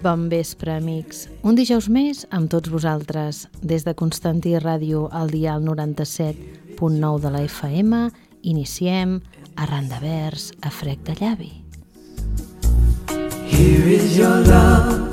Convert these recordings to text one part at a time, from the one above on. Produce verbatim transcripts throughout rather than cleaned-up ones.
Bon vespre, amics. Un dijous més amb tots vosaltres. Des de Constantí Ràdio al dial noranta-set punt nou de la F M, iniciem Arran de vers a frec de llavi. Here is your love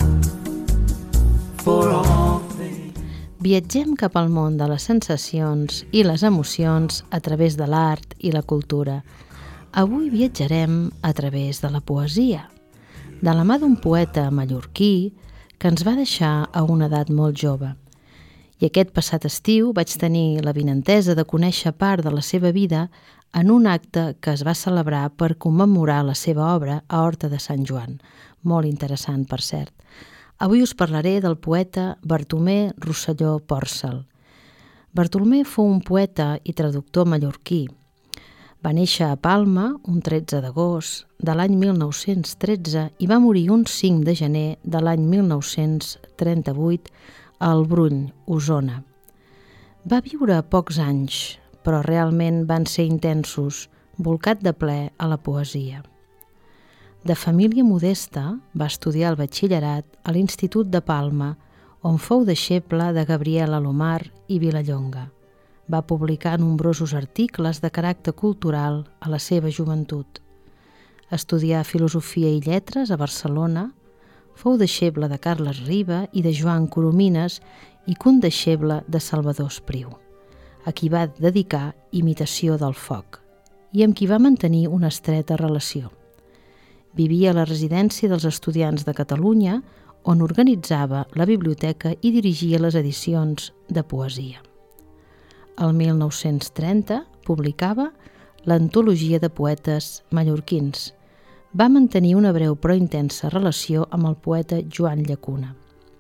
for all things. Viatgem cap al món de les sensacions i les emocions a través de l'art i la cultura. Avui viatjarem a través de la poesia, de la mà d'un poeta mallorquí que ens va deixar a una edat molt jove. I aquest passat estiu vaig tenir l'avinentesa de conèixer part de la seva vida en un acte que es va celebrar per commemorar la seva obra a Horta de Sant Joan. Molt interessant, per cert. Avui us parlaré del poeta Bartomé Rosselló Pòrcel. Bartomé fou un poeta i traductor mallorquí. Va néixer a Palma un tretze d'agost de l'any mil nou-cents tretze i va morir un cinc de gener de l'any mil nou-cents trenta-vuit a El Brull, Osona. Va viure pocs anys, però realment van ser intensos, bolcat de ple a la poesia. De família modesta, va estudiar el batxillerat a l'Institut de Palma, on fou deixeble de Gabriel Alomar i Vilallonga. Va publicar nombrosos articles de caràcter cultural a la seva joventut. Estudià filosofia i lletres a Barcelona, fou deixeble de Carles Riba i de Joan Coromines i condeixeble de Salvador Espriu, a qui va dedicar Imitació del foc i amb qui va mantenir una estreta relació. Vivia a la residència dels estudiants de Catalunya, on organitzava la biblioteca i dirigia les edicions de poesia. El mil nou-cents trenta publicava l'Antologia de poetes mallorquins. Va mantenir una breu però intensa relació amb el poeta Joan Llacuna.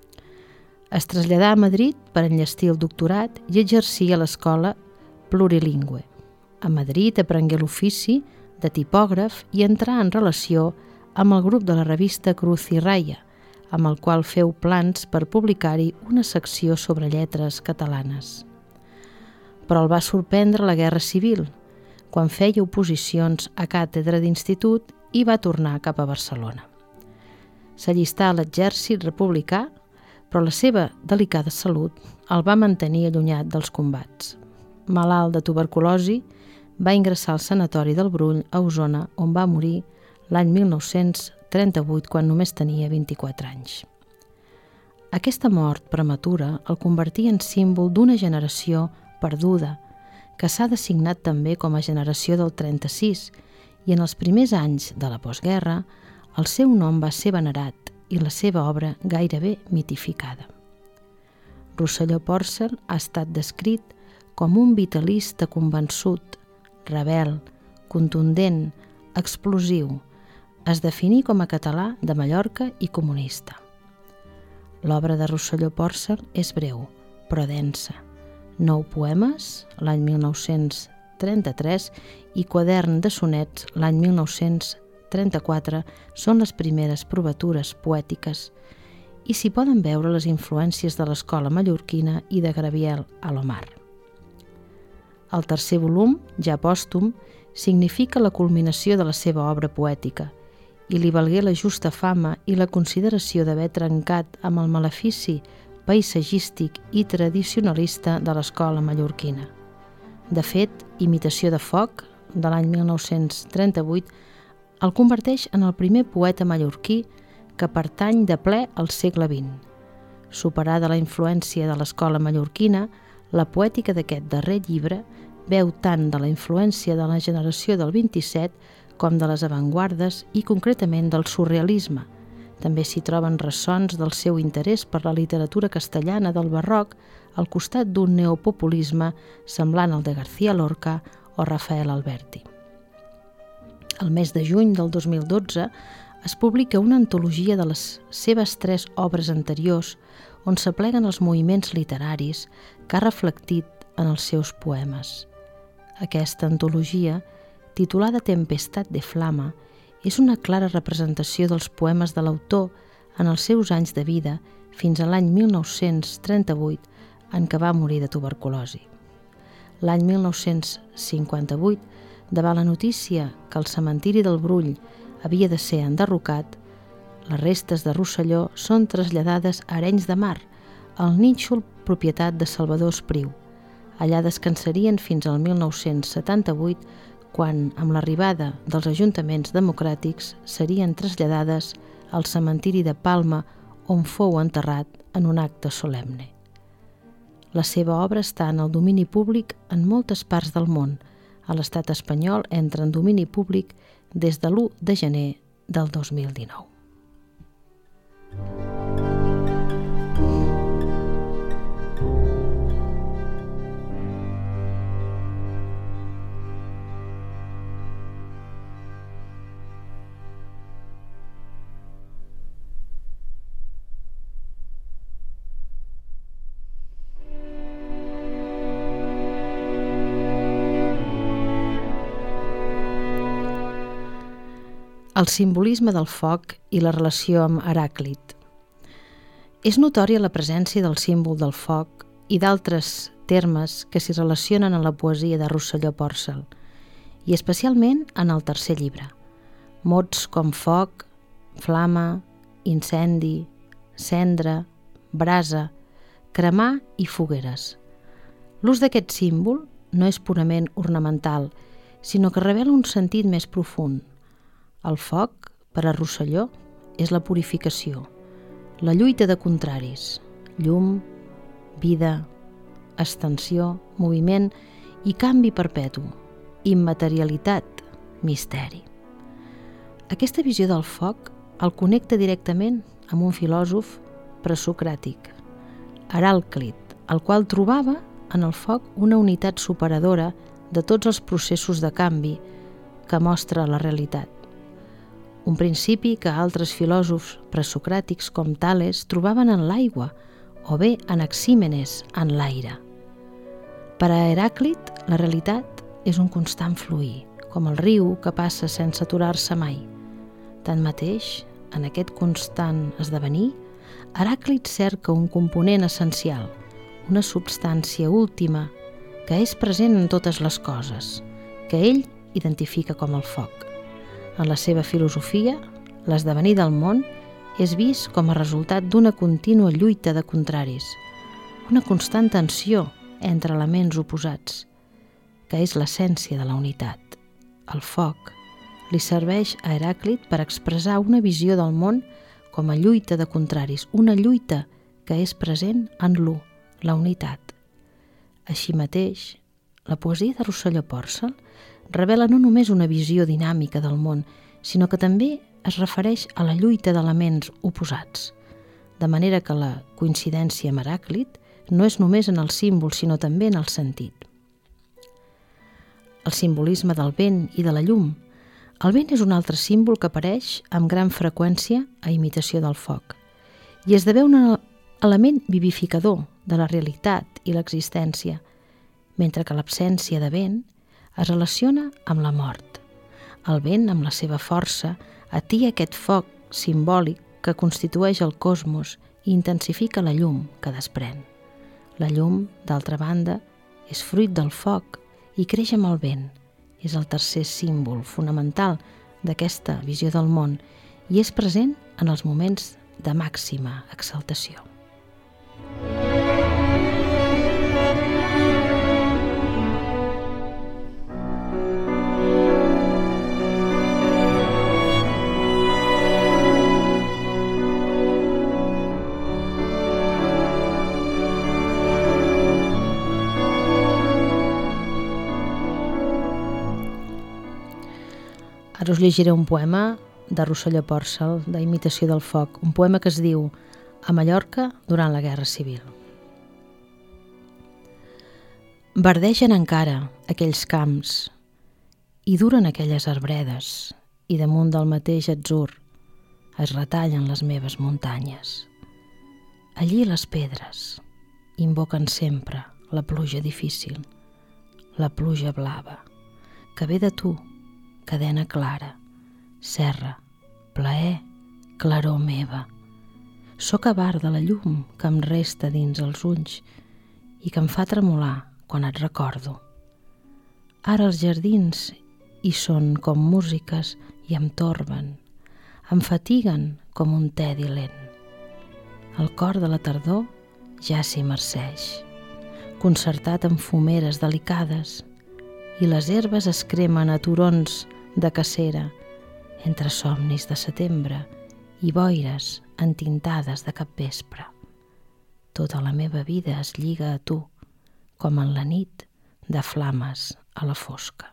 Es traslladà a Madrid per enllestir el doctorat i exercir a l'escola plurilingüe. A Madrid aprengué l'ofici de tipògraf i entrà en relació amb el grup de la revista Cruz i Raya, amb el qual feu plans per publicar-hi una secció sobre lletres catalanes. Però el va sorprendre la Guerra Civil, quan feia oposicions a càtedra d'institut i va tornar cap a Barcelona. S'allistà a l'exèrcit republicà, però la seva delicada salut el va mantenir allunyat dels combats. Malalt de tuberculosi, va ingressar al sanatori del Brull, a Osona, on va morir l'any mil nou-cents trenta-vuit, quan només tenia vint-i-quatre anys. Aquesta mort prematura el convertia en símbol d'una generació perduda, que s'ha designat també com a generació del trenta-sis, i en els primers anys de la postguerra el seu nom va ser venerat i la seva obra gairebé mitificada. Rosselló Pòrcel ha estat descrit com un vitalista convençut, rebel, contundent, explosiu. Es definí com a català de Mallorca i comunista. L'obra de Rosselló Pòrcel és breu, però densa. Nou poemes, l'any mil nou-cents trenta-tres, i quadern de sonets, l'any mil nou-cents trenta-quatre, són les primeres provatures poètiques i s'hi poden veure les influències de l'escola mallorquina i de Gabriel Alomar. El tercer volum, ja pòstum, significa la culminació de la seva obra poètica i li valgué la justa fama i la consideració d'haver trencat amb el malefici paisatgístic i tradicionalista de l'escola mallorquina. De fet, Imitació de foc, de l'any mil nou-cents trenta-vuit, el converteix en el primer poeta mallorquí que pertany de ple al segle vint. Superada la influència de l'escola mallorquina, la poètica d'aquest darrer llibre veu tant de la influència de la generació del vint-i-set com de les avantguardes i concretament del surrealisme. També s'hi troben ressons del seu interès per la literatura castellana del barroc al costat d'un neopopulisme semblant al de García Lorca o Rafael Alberti. El mes de juny del dos mil dotze es publica una antologia de les seves tres obres anteriors on s'apleguen els moviments literaris que ha reflectit en els seus poemes. Aquesta antologia, titulada Tempestad de Flama, és una clara representació dels poemes de l'autor en els seus anys de vida fins a l'any mil nou-cents trenta-vuit, en què va morir de tuberculosi. L'any mil nou-cents cinquanta-vuit, davant la notícia que el cementiri del Brull havia de ser enderrocat, Les restes de Rosselló són traslladades a Arenys de Mar, al nínxol propietat de Salvador Espriu. Allà descansarien fins al mil nou-cents setanta-vuit, quan, amb l'arribada dels ajuntaments democràtics, serien traslladades al cementiri de Palma, on fou enterrat en un acte solemne. La seva obra està en el domini públic en moltes parts del món. A l'estat espanyol entra en domini públic des de l'u de gener del dos mil dinou. El simbolisme del foc i la relació amb Heràclit. És notòria la presència del símbol del foc i d'altres termes que s'hi relacionen en la poesia de Rosselló Pòrcel, i especialment en el tercer llibre. Mots com foc, flama, incendi, cendra, brasa, cremar i fogueres. L'ús d'aquest símbol no és purament ornamental, sinó que revela un sentit més profund. El foc, per a Rosselló, és la purificació, la lluita de contraris, llum, vida, extensió, moviment i canvi perpetu, immaterialitat, misteri. Aquesta visió del foc el connecta directament amb un filòsof presocràtic, Heràclit, el qual trobava en el foc una unitat superadora de tots els processos de canvi que mostra la realitat. Un principi que altres filòsofs presocràtics com Tales trobaven en l'aigua o bé Anaxímenes en l'aire. Per a Heràclit, la realitat és un constant fluir, com el riu que passa sense aturar-se mai. Tanmateix, en aquest constant esdevenir, Heràclit cerca un component essencial, una substància última que és present en totes les coses, que ell identifica com el foc. En la seva filosofia, l'esdevenir del món és vist com a resultat d'una contínua lluita de contraris, una constant tensió entre elements oposats, que és l'essència de la unitat. El foc li serveix a Heràclit per expressar una visió del món com a lluita de contraris, una lluita que és present en l'u, la unitat. Així mateix, la poesia de Rosselló Pòrcel revela no només una visió dinàmica del món, sinó que també es refereix a la lluita d'elements oposats, de manera que la coincidència amb Heràclit no és només en el símbol, sinó també en el sentit. El simbolisme del vent i de la llum. El vent és un altre símbol que apareix amb gran freqüència a imitació del foc i esdevé un element vivificador de la realitat i l'existència, mentre que l'absència de vent es relaciona amb la mort. El vent, amb la seva força, atia aquest foc simbòlic que constitueix el cosmos i intensifica la llum que desprèn. La llum, d'altra banda, és fruit del foc i creix amb el vent. És el tercer símbol fonamental d'aquesta visió del món i és present en els moments de màxima exaltació. Ara us llegiré un poema de Rosselló Pòrcel, d'imitació del foc, un poema que es diu A Mallorca durant la Guerra Civil. Verdegen encara aquells camps i duren aquelles arbredes i damunt del mateix atzur es retallen les meves muntanyes. Allí les pedres invoquen sempre la pluja difícil, la pluja blava, que ve de tu, cadena clara, serra, plaer, claror meva. Soc avar de la llum que em resta dins els ulls i que em fa tremolar quan et recordo. Ara els jardins hi són com músiques i em torben, em fatiguen com un tedi lent. El cor de la tardor ja s'hi marceix, concertat amb fumeres delicades, i les herbes es cremen a turons de cacera entre somnis de setembre i boires entintades de capvespre. Tota la meva vida es lliga a tu, com en la nit de flames a la fosca.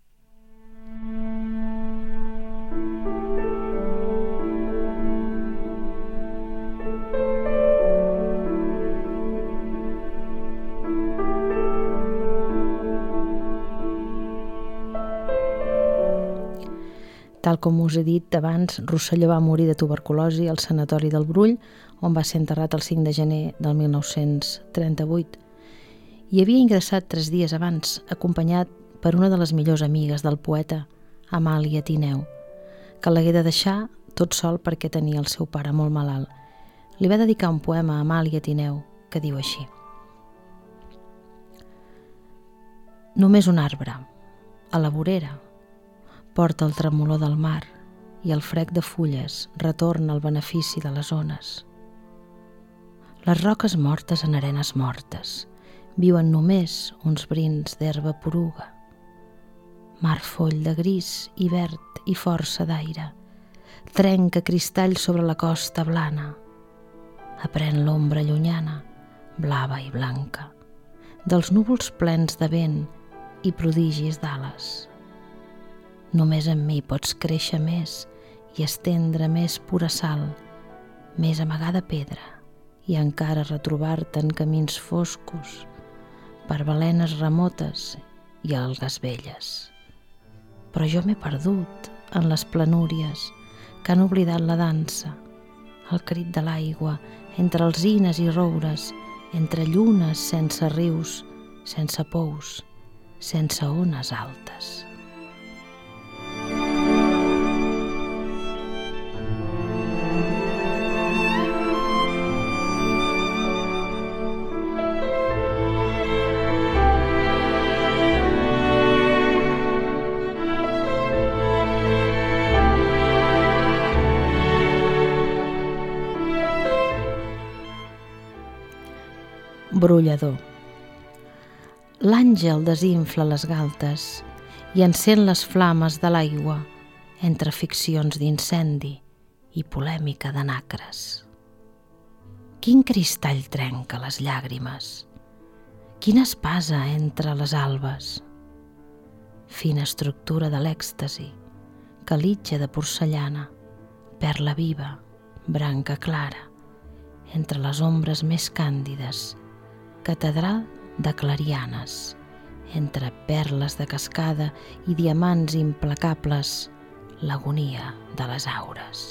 Tal com us he dit abans, Rosselló va morir de tuberculosi al sanatori del Brull, on va ser enterrat el cinc de gener del mil nou-cents trenta-vuit. Hi havia ingressat tres dies abans, acompanyat per una de les millors amigues del poeta, Amàlia Tineu, que l'hagué de deixar tot sol perquè tenia el seu pare molt malalt. Li va dedicar un poema a Amàlia Tineu que diu així: Només un arbre, a la vorera, porta el tremolor del mar i el frec de fulles retorna el benefici de les ones. Les roques mortes en arenes mortes viuen només uns brins d'herba poruga. Mar foll de gris i verd i força d'aire, trenca cristall sobre la costa blana, aprèn l'ombra llunyana, blava i blanca, dels núvols plens de vent i prodigis d'ales. Només en mi pots créixer més i estendre més pura sal, més amagada pedra, i encara retrobar-te en camins foscos, per balenes remotes i algues velles. Però jo m'he perdut en les planúries que han oblidat la dansa, el crit de l'aigua, entre alzines i roures, entre llunes sense rius, sense pous, sense ones altes. Brollador. L'àngel desinfla les galtes i encén les flames de l'aigua entre ficcions d'incendi i polèmica de nacres. Quin cristall trenca les llàgrimes? Quina espasa entre les albes? Fina estructura de l'èxtasi, calitja de porcellana, perla viva, branca clara, entre les ombres més càndides, catedral de clarianes, entre perles de cascada i diamants implacables, l'agonia de les aures.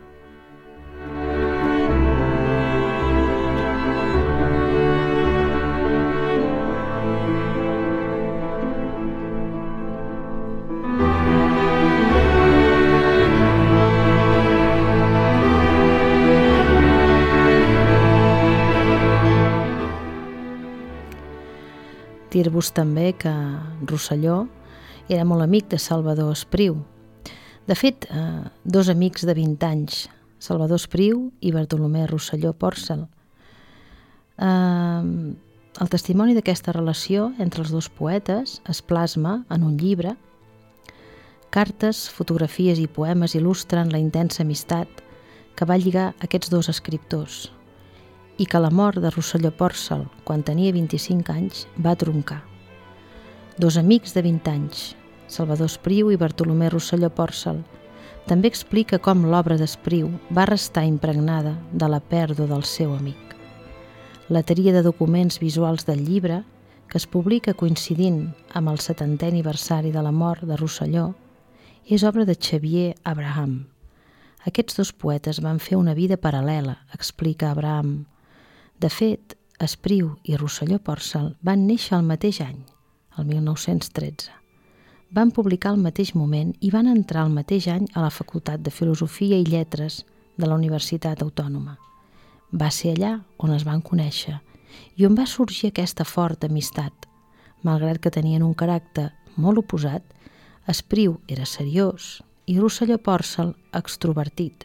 Dir-vos també que Rosselló era molt amic de Salvador Espriu. De fet, eh, dos amics de vint anys, Salvador Espriu i Bartolomé Rosselló Pòrcel. Eh, el testimoni d'aquesta relació entre els dos poetes es plasma en un llibre. Cartes, fotografies i poemes il·lustren la intensa amistat que va lligar aquests dos escriptors, i que la mort de Rosselló Pòrcel, quan tenia vint-i-cinc anys, va troncar. Dos amics de vint anys, Salvador Espriu i Bartolomé Rosselló Pòrcel, també explica com l'obra d'Espriu va restar impregnada de la pèrdua del seu amic. La tria de documents visuals del llibre, que es publica coincidint amb el setantè aniversari de la mort de Rosselló, és obra de Xavier Abraham. Aquests dos poetes van fer una vida paral·lela, explica Abraham. De fet, Espriu i Rosselló Pòrcel van néixer al mateix any, el mil nou-cents tretze. Van publicar al mateix moment i van entrar al mateix any a la Facultat de Filosofia i Lletres de la Universitat Autònoma. Va ser allà on es van conèixer i on va sorgir aquesta forta amistat. Malgrat que tenien un caràcter molt oposat, Espriu era seriós i Rosselló Pòrcel extrovertit,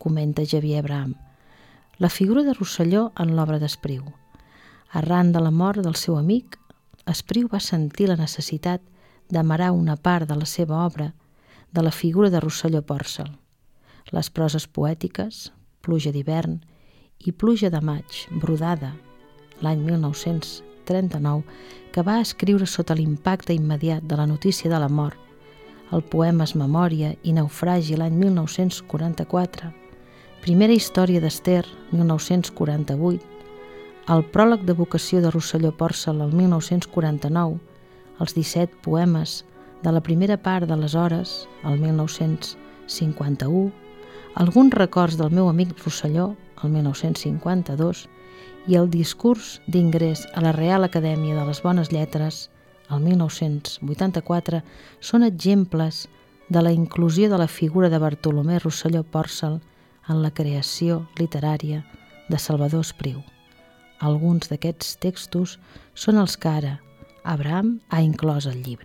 comenta Xavier Abraham, la figura de Rosselló en l'obra d'Espriu. Arran de la mort del seu amic, Espriu va sentir la necessitat d'amarar una part de la seva obra de la figura de Rosselló Pòrcel. Les proses poètiques, Pluja d'hivern i Pluja de maig, brodada, l'any mil nou-cents trenta-nou, que va escriure sota l'impacte immediat de la notícia de la mort, el poema Es memòria i Naufragi l'any mil nou-cents quaranta-quatre, Primera història d'Ester, mil nou-cents quaranta-vuit, el pròleg de vocació de Rosselló Pòrcel el mil nou-cents quaranta-nou, els disset poemes de la primera part de les Hores, el mil nou-cents cinquanta-u, alguns records del meu amic Rosselló, el mil nou-cents cinquanta-dos, i el discurs d'ingrés a la Real Acadèmia de les Bones Lletres, el mil nou-cents vuitanta-quatre, són exemples de la inclusió de la figura de Bartolomé Rosselló Pòrcel en la creació literària de Salvador Espriu. Alguns d'aquests textos són els que ara Abraham ha inclòs al llibre.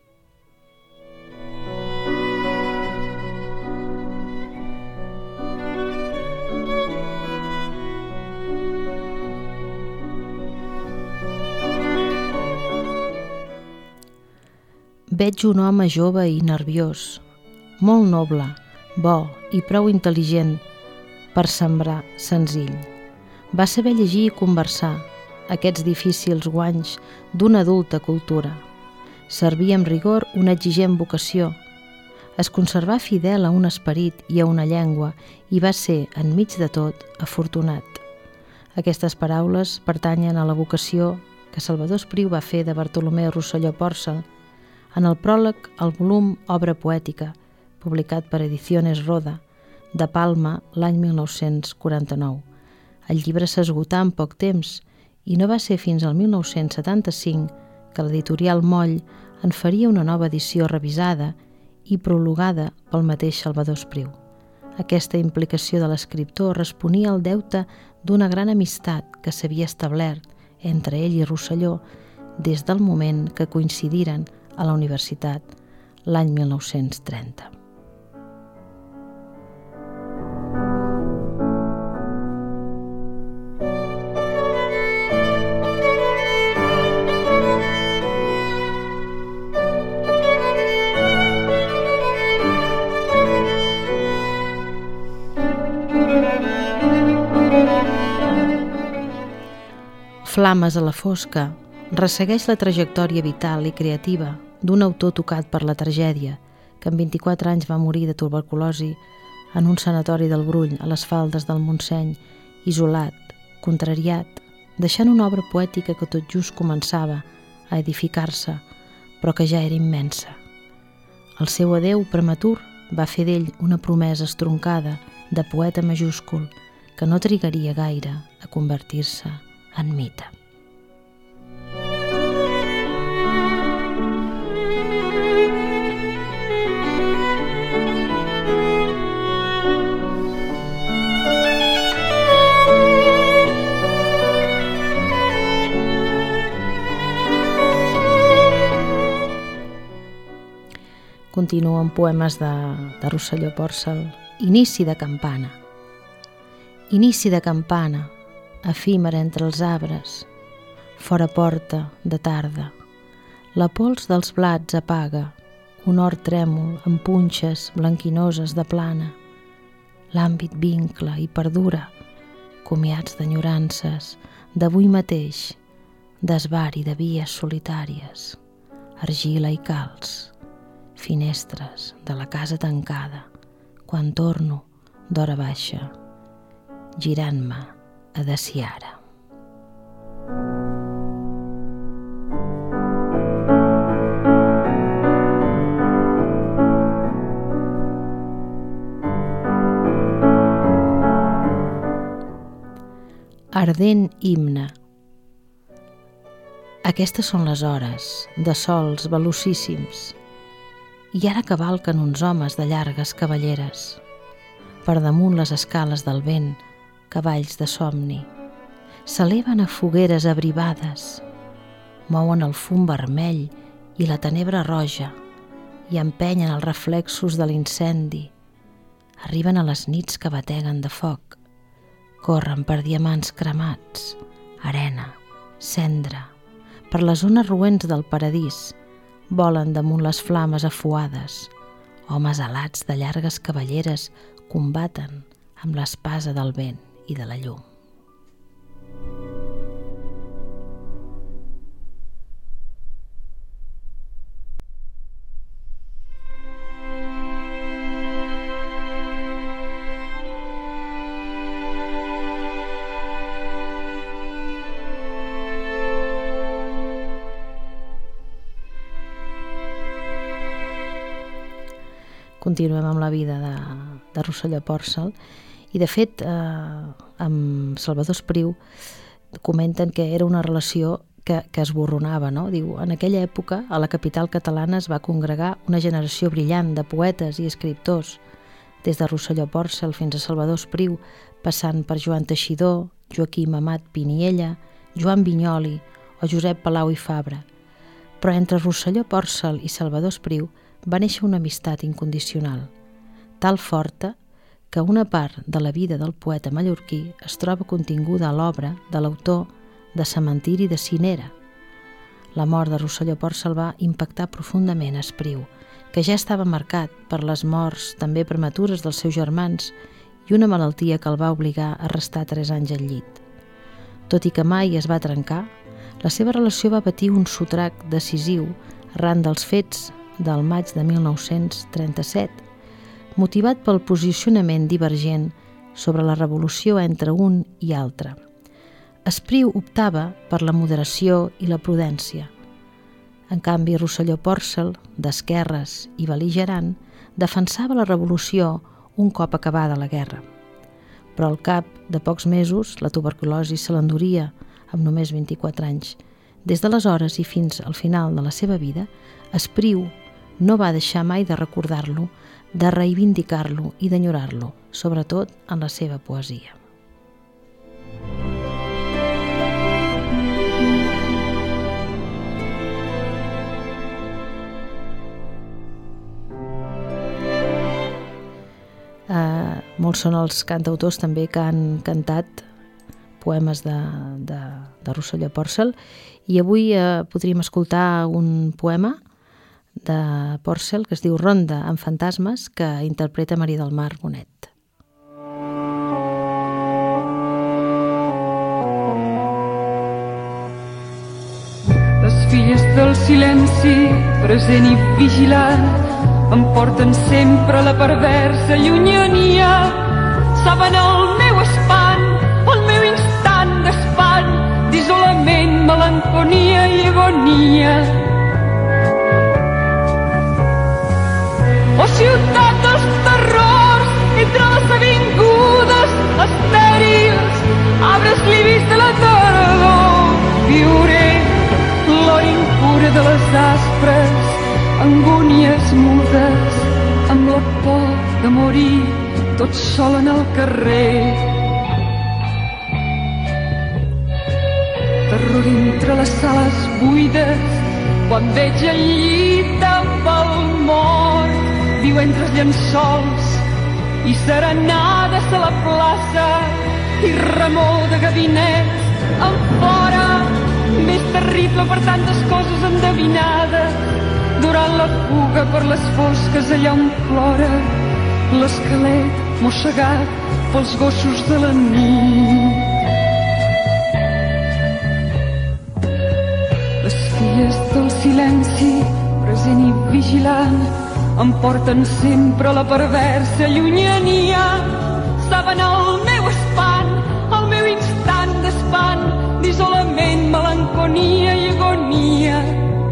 Veig un home jove i nerviós, molt noble, bo i prou intel·ligent per sembrar senzill. Va saber llegir i conversar, aquests difícils guanys d'una adulta cultura. Servia amb rigor una exigent vocació. Es conservà fidel a un esperit i a una llengua i va ser, enmig de tot, afortunat. Aquestes paraules pertanyen a la vocació que Salvador Espriu va fer de Bartolomé Rosselló Pòrcel en el pròleg al volum Obra poètica, publicat per Ediciones Roda, de Palma l'any mil nou-cents quaranta-nou. El llibre s'esgotà en poc temps i no va ser fins al mil nou-cents setanta-cinc que l'editorial Moll en faria una nova edició revisada i prologada pel mateix Salvador Espriu. Aquesta implicació de l'escriptor responia al deute d'una gran amistat que s'havia establert entre ell i Rosselló des del moment que coincidiren a la universitat l'any mil nou-cents trenta. Flames a la fosca ressegueix la trajectòria vital i creativa d'un autor tocat per la tragèdia, que amb vint-i-quatre anys va morir de tuberculosi en un sanatori del Brull, a les faldes del Montseny, isolat, contrariat, deixant una obra poètica que tot just començava a edificar-se, però que ja era immensa. El seu adeu prematur va fer d'ell una promesa estroncada de poeta majúscul que no trigaria gaire a convertir-se en mite. Continuo amb poemes de, de Rosselló Pòrcel. Inici de campana. Inici de campana, efímera entre els arbres, fora porta de tarda. La pols dels blats apaga, un hort trèmol amb punxes blanquinoses de plana. L'àmbit vincla i perdura, comiats d'enyorances, d'avui mateix, d'esbar i de vies solitàries, argila i calç, finestres de la casa tancada, quan torno d'hora baixa, girant-me a Daciara. Ardent himne. Aquestes són les hores, de sols velocíssims, i ara cavalquen uns homes de llargues cavalleres. Per damunt les escales del vent, cavalls de somni, s'eleven a fogueres abrivades, mouen el fum vermell i la tenebra roja i empenyen els reflexos de l'incendi, arriben a les nits que bateguen de foc, corren per diamants cremats, arena, cendra, per les zones roents del paradís, volen damunt les flames afuades, homes alats de llargues cabelleres combaten amb l'espasa del vent i de la llum. Continuem amb la vida de, de Rosselló Pòrcel i de fet eh, amb Salvador Espriu comenten que era una relació que, que es borronava, no? Diu, en aquella època a la capital catalana es va congregar una generació brillant de poetes i escriptors, des de Rosselló Pòrcel fins a Salvador Espriu, passant per Joan Teixidor, Joaquim Amat Piniella, Joan Vinyoli o Josep Palau i Fabra. Però entre Rosselló Pòrcel i Salvador Espriu va néixer una amistat incondicional, tal forta que una part de la vida del poeta mallorquí es troba continguda a l'obra de l'autor de Cementiri de Cinera. La mort de Rosselló Pòrcel va impactar profundament a Espriu, que ja estava marcat per les morts també prematures dels seus germans i una malaltia que el va obligar a restar tres anys al llit. Tot i que mai es va trencar, la seva relació va patir un sotrac decisiu arran dels fets del maig de mil nou-cents trenta-set, motivat pel posicionament divergent sobre la revolució entre un i altre. Espriu optava per la moderació i la prudència. En canvi, Rosselló Pòrcel, d'esquerres i bel·ligerant, defensava la revolució un cop acabada la guerra. Però al cap de pocs mesos la tuberculosi se l'enduria amb només vint-i-quatre anys. Des d'aleshores i fins al final de la seva vida, Espriu no va deixar mai de recordar-lo, de reivindicar-lo i d'enyorar-lo, sobretot en la seva poesia. Uh, molts són els cantautors també que han cantat poemes de, de, de Rosselló Pòrcel i avui uh, podríem escoltar un poema de Pòrcel que es diu Ronda amb fantasmes, que interpreta Maria del Mar Bonet. Les filles del silenci, present i vigilant, em porten sempre la perversa llunyania. Saben el meu espant, el meu instant d'espant, d'isolament, melancolia i agonia. O ciutat dels terrors, entre les avingudes estèrils, arbres libis de la tardor, viuré l'hora impura de les aspres angúnies mudes, amb la por de morir tot sol en el carrer. Terror entre les sales buides, quan veig el llit amb el mort, viu entre els llençols i serenades a la plaça i remor de gabinets enfora, més terrible per tantes coses endevinades. Durant la fuga per les fosques allà on plora l'esquelet mossegat pels gossos de la nit. Les filles del silenci, present i vigilant, em porten sempre la perversa llunyania. Saben el meu espant, el meu instant d'espant, d'isolament, melancolia i agonia.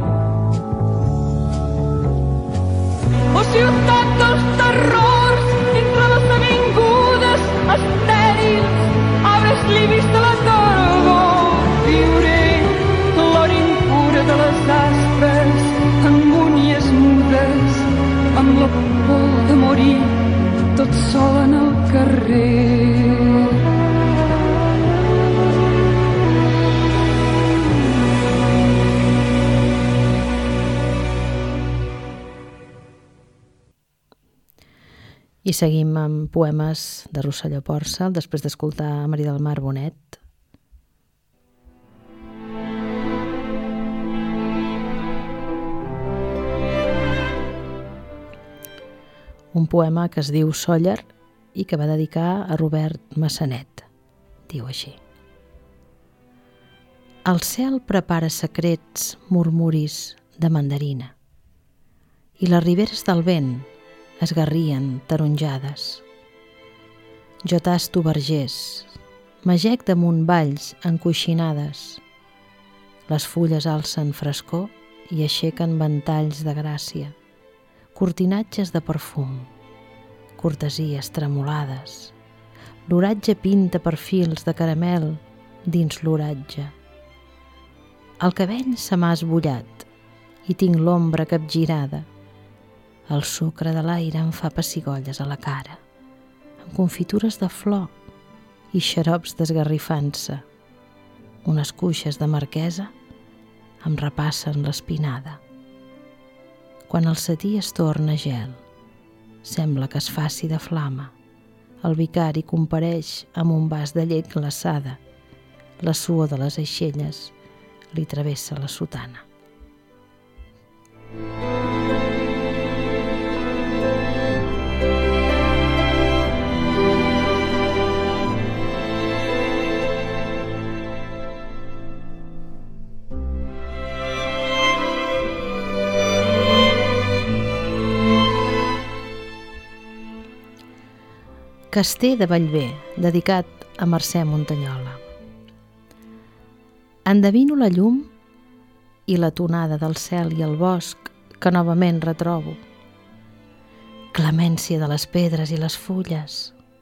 O ciutat dels terrors, entre les avingudes estèrils, arbres libis de la tardor, viuré l'hora impura de les aspres angúnies mudes, amb la por de morir tot sol en el carrer. I seguim amb poemes de Rosselló Pòrcel, després d'escoltar a Maria del Mar Bonet. Un poema que es diu Sóller i que va dedicar a Robert Massanet. Diu així: el cel prepara secrets murmuris de mandarina i les riberes del vent es garrien taronjades. Jo tasto vergers, magec damunt valls encoixinades. Les fulles alcen frescor i aixequen ventalls de gràcia, cortinatges de perfum, cortesies tremolades. L'oratge pinta perfils de caramel dins l'oratge. El cabell se m'ha esbullat i tinc l'ombra capgirada. El sucre de l'aire em fa pessigolles a la cara, amb confitures de flor i xarops d'esgarrifança. Unes cuixes de marquesa em repassen l'espinada. Quan el setí es torna gel, sembla que es faci de flama. El vicari compareix amb un vas de llet glaçada. La suor de les aixelles li travessa la sotana. Caster de Bellver, dedicat a Mercè Montanyola. Endevino la llum i la tonada del cel i el bosc que novament retrobo. Clemència de les pedres i les fulles.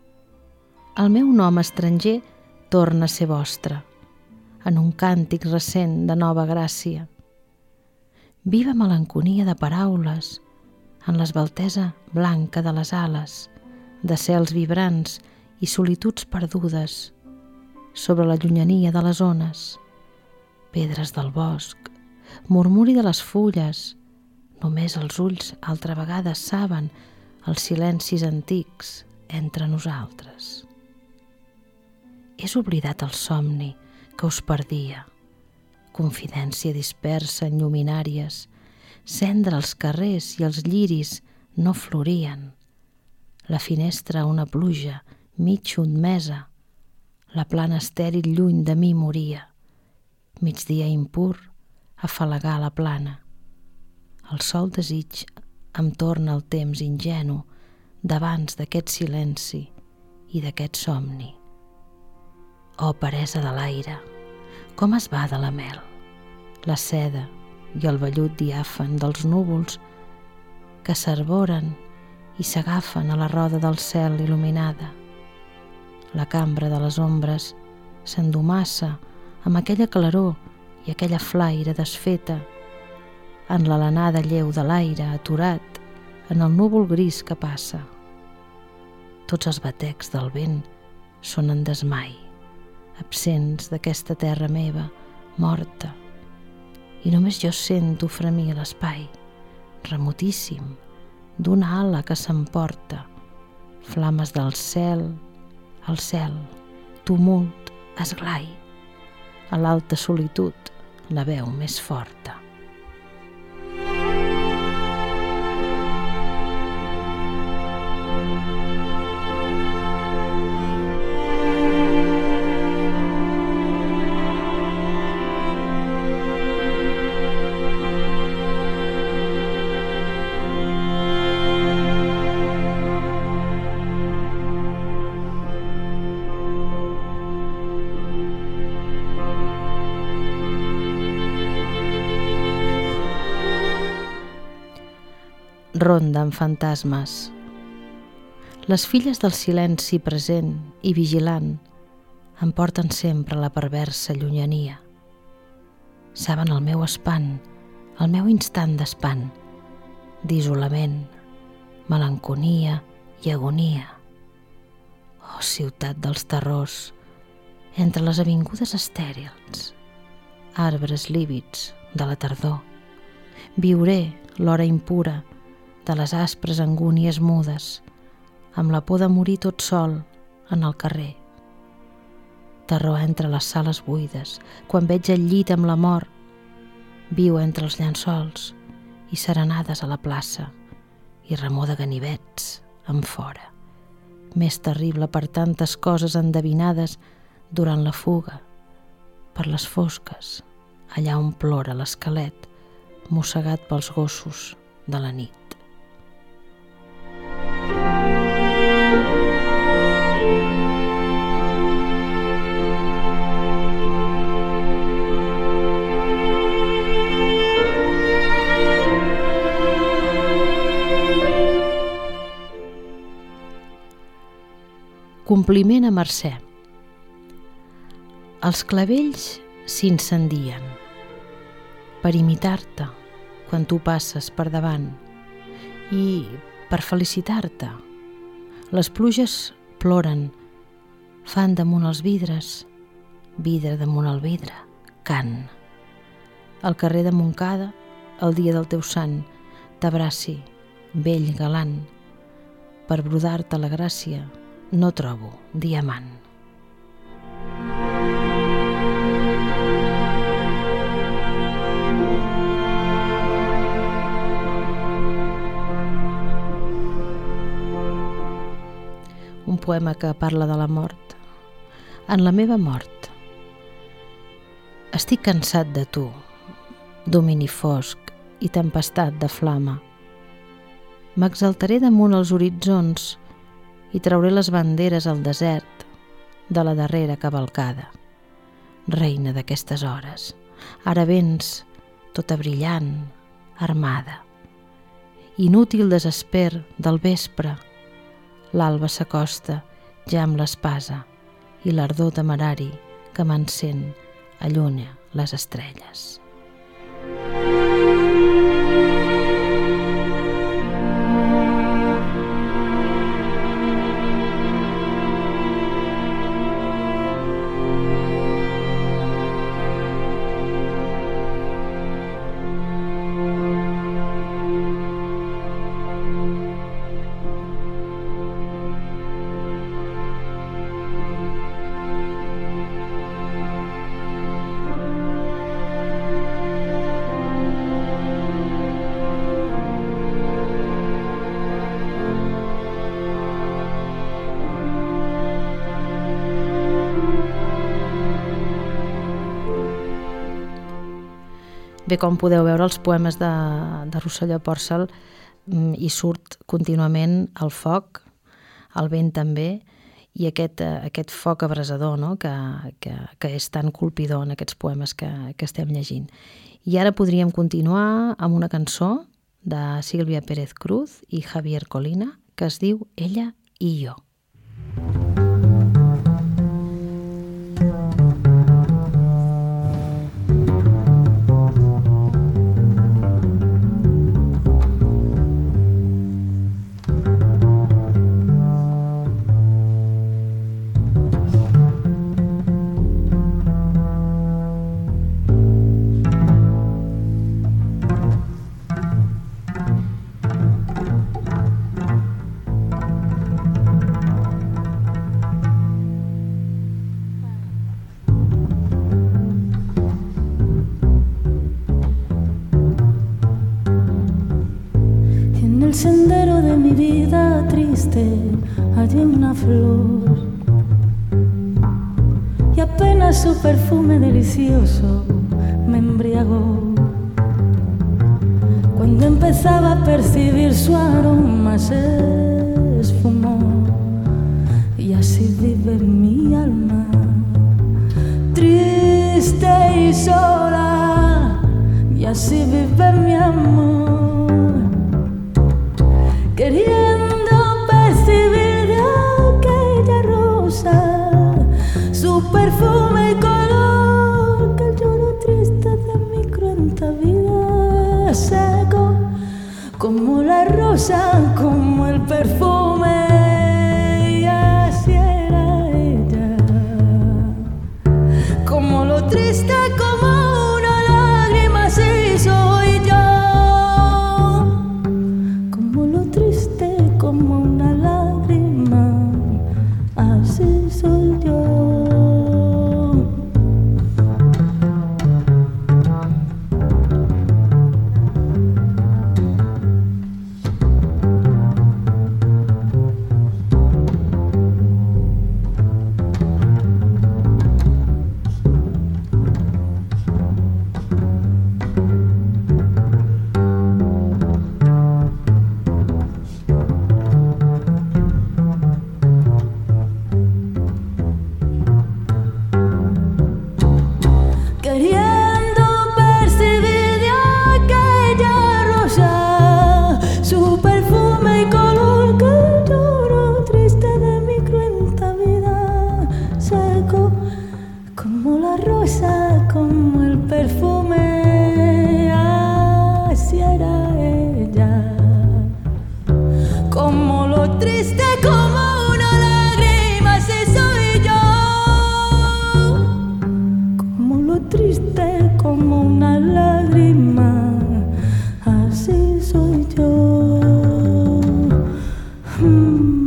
El meu nom estranger torna a ser vostre, en un càntic recent de nova gràcia. Viva melanconia de paraules en l'esbaltesa blanca de les ales, de cels vibrants i solituds perdudes, sobre la llunyania de les ones, pedres del bosc, murmuri de les fulles, només els ulls altra vegada saben els silencis antics entre nosaltres. És oblidat el somni que us perdia, confidència dispersa en lluminàries, cendra als carrers i els lliris no florien. La finestra a una pluja, mig unmesa, la plana estèril lluny de mi moria. Migdia impur, afalagar la plana. El sol desig em torna el temps ingenu d'abans d'aquest silenci i d'aquest somni. Oh, peresa de l'aire, com es va de la mel, la seda i el vellut diàfan dels núvols que s'arboren i s'agafen a la roda del cel il·luminada. La cambra de les ombres s'endomassa amb aquella claror i aquella flaire desfeta en l'alenada lleu de l'aire aturat en el núvol gris que passa. Tots els batecs del vent són en desmai, absents d'aquesta terra meva, morta, i només jo sento fremir l'espai, remotíssim, d'una ala que s'emporta, flames del cel, al cel, tumult, esglai, a l'alta solitud, la veu més forta. Ronda amb fantasmes. Les filles del silenci present i vigilant em porten sempre a la perversa llunyania. Saben el meu espant, el meu instant d'espant, d'isolament, melanconia i agonia. Oh, ciutat dels terrors, entre les avingudes estèrils, arbres lívids de la tardor, viuré l'hora impura de les aspres angúnies mudes, amb la por de morir tot sol en el carrer. Terror entre les sales buides, quan veig el llit amb la mort, viu entre els llençols i serenades a la plaça i remor de ganivets enfora. Més terrible per tantes coses endevinades durant la fuga, per les fosques, allà on plora l'esquelet mossegat pels gossos de la nit. Compliment a Mercè. Els clavells s'incendien per imitar-te quan tu passes per davant i per felicitar-te. Les pluges ploren, fan damunt els vidres, vidre damunt el vidre, cant. Al carrer de Montcada, el dia del teu sant, t'abraci, vell galant, per brodar-te la gràcia, no trobo diamant. Un poema que parla de la mort. En la meva mort estic cansat de tu, domini fosc i tempestat de flama. M'exaltaré damunt els horitzons i trauré les banderes al desert de la darrera cavalcada. Reina d'aquestes hores, ara vens tota brillant, armada. Inútil desesper del vespre, l'alba s'acosta ja amb l'espasa i l'ardor temerari que m'encén allunya les estrelles. Bé, com podeu veure, els poemes de, de Rosselló Pòrcel hi surt contínuament el foc, el vent també, i aquest, aquest foc abrasador, no? que, que, que és tan colpidor en aquests poemes que, que estem llegint. I ara podríem continuar amb una cançó de Sílvia Pérez Cruz i Javier Colina que es diu Ella i jo. Sendero de mi vida triste hay una flor y apenas su perfume delicioso me embriagó. Cuando empezaba a percibir su aroma se esfumó y así vive mi alma triste y sola, y así vive mi amor. Queriendo percibir de aquella rosa su perfume y color, que el lloro triste de mi cruenta vida secó, como la rosa, como el perfume, y así era ella, como lo triste, como una lágrima, así soy yo. Como una lágrima una lágrima, así soy yo. Mm.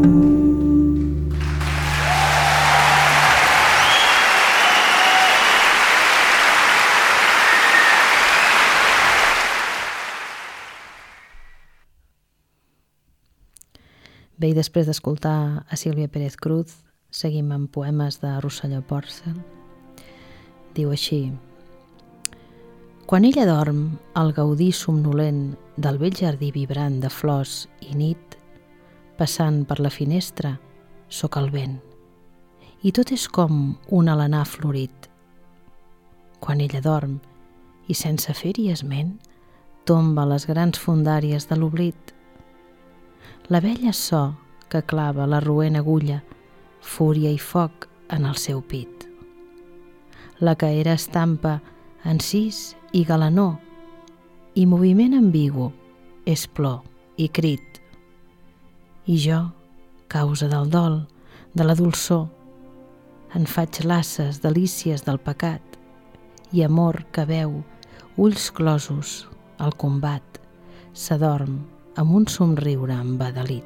Bé, i després d'escoltar a Sílvia Pérez Cruz, seguim amb poemes de Rosselló Pòrcel. Diu així: quan ella dorm, el gaudí somnolent del vell jardí vibrant de flors i nit, passant per la finestra, sóc el vent, i tot és com un alenar florit. Quan ella dorm, i sense fer-hi esment, tomba les grans fondàries de l'oblit. La vella so que clava la roent agulla, fúria i foc en el seu pit. La que era estampa encís i galanor, i moviment ambigu és plor i crit. I jo, causa del dol, de la dolçor, en faig laces delícies del pecat, i amor que veu, ulls closos, al combat, s'adorm amb un somriure embadalit.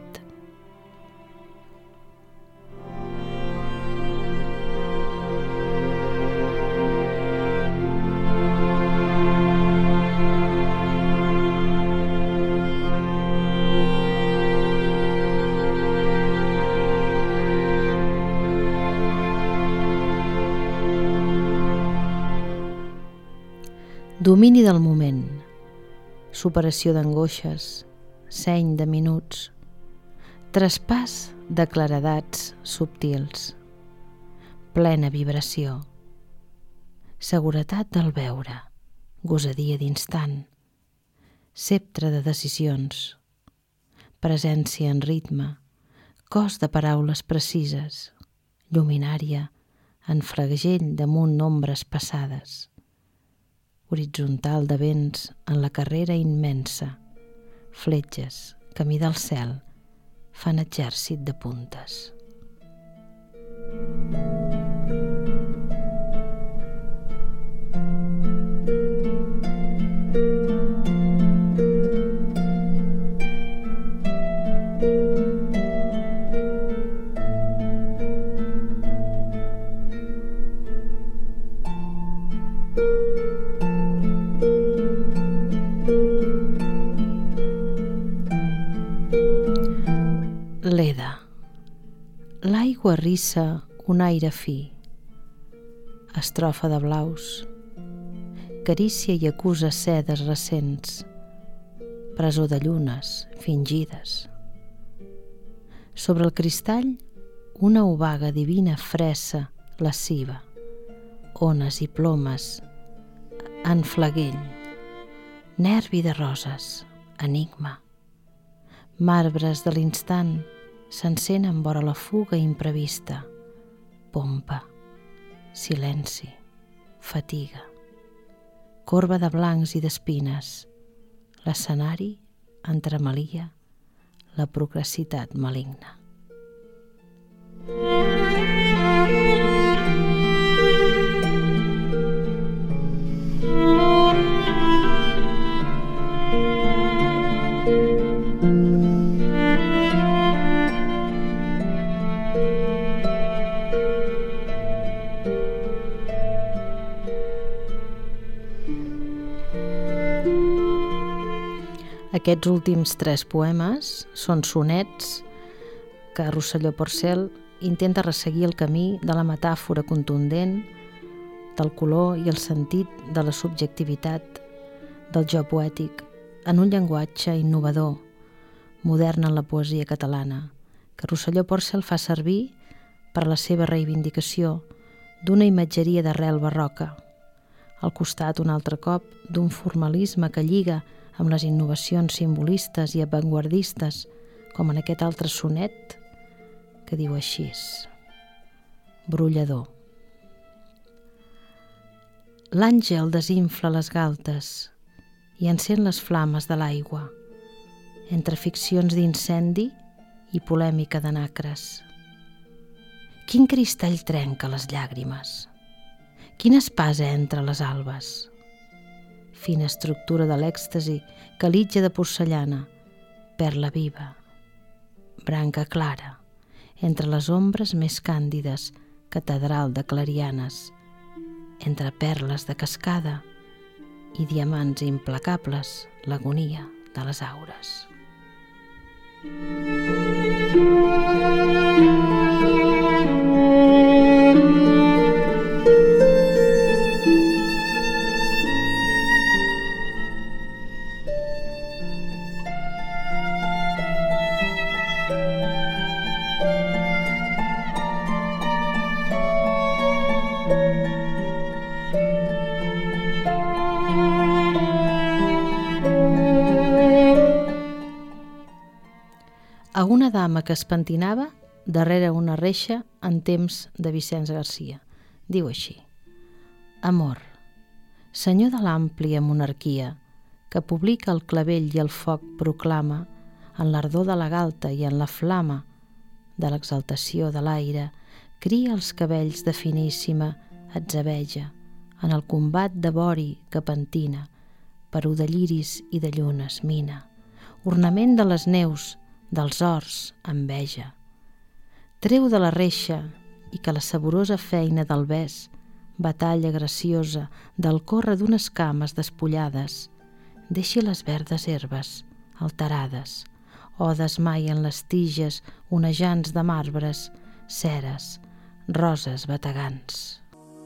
Domini del moment, superació d'angoixes, seny de minuts, traspàs de claredats subtils, plena vibració, seguretat del veure, gosadia d'instant, ceptre de decisions, presència en ritme, cos de paraules precises, lluminària en flagell damunt ombres passades, horitzontal de vents en la carrera immensa, fletxes, camí del cel, fan exèrcit de puntes. Leda. L'aigua rissa un aire fi. Estrofa de blaus. Carícia i acusa sedes recents. Presó de llunes fingides. Sobre el cristall, una obaga divina fressa lasciva. Ones i plomes en flagell. Nervi de roses, enigma. Marbres de l'instant s'encenen vora la fuga imprevista, pompa, silenci, fatiga, corba de blancs i d'espines, l'escenari entremalia la procracitat maligna. Aquests últims tres poemes són sonets que Rosselló Pòrcel intenta resseguir el camí de la metàfora contundent, del color i el sentit de la subjectivitat, del jo poètic, en un llenguatge innovador, modern en la poesia catalana, que Rosselló Pòrcel fa servir per a la seva reivindicació d'una imatgeria d'arrel barroca, al costat un altre cop d'un formalisme que lliga amb les innovacions simbolistes i avantguardistes, com en aquest altre sonet que diu així: brollador. L'àngel desinfla les galtes i encén les flames de l'aigua, entre ficcions d'incendi i polèmica de nacres. Quin cristall trenca les llàgrimes? Quina espasa entre les albes? fina estructura de l'èxtasi, calitja de porcellana, perla viva, branca clara, entre les ombres més càndides, catedral de clarianes, entre perles de cascada i diamants implacables, l'agonia de les aures. A una dama que es pentinava darrere una reixa en temps de Vicenç Garcia. Diu així: Amor, senyor de l'àmplia monarquia, que publica el clavell i el foc proclama, en l'ardor de la galta i en la flama de l'exaltació de l'aire, cria els cabells de finíssima atzabeja, en el combat de vori que pentina, perú de lliris i de llunes mina, ornament de les neus, dels horts, enveja. Treu de la reixa i que la saborosa feina del bes, batalla graciosa del córrer d'unes cames despullades, deixi les verdes herbes alterades, odes mai en les tiges onejants de marbres, ceres, roses bategants.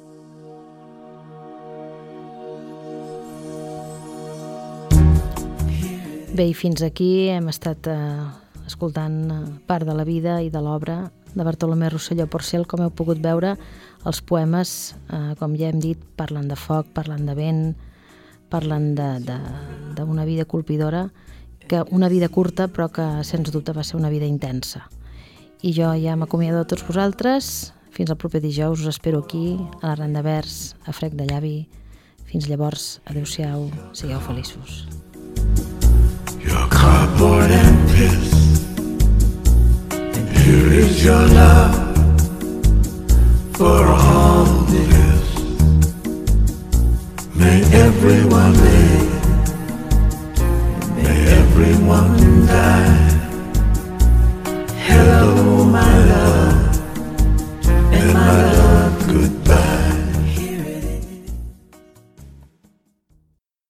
Bé, i fins aquí hem estat eh, escoltant part de la vida i de l'obra de Bartolomé Rosselló Porcel. Com heu pogut veure, els poemes, eh, com ja hem dit, parlen de foc, parlen de vent, parlen d'una vida colpidora, que una vida curta però que sens dubte va ser una vida intensa. I jo ja m'acomiado de tots vosaltres. Fins al proper dijous, us espero aquí, a la Randa Vers, a Frec de Llavi. Fins llavors, adeu-siau, sigueu feliços. Your cardboard and piss, and here is your love for all this. May everyone live, may everyone live.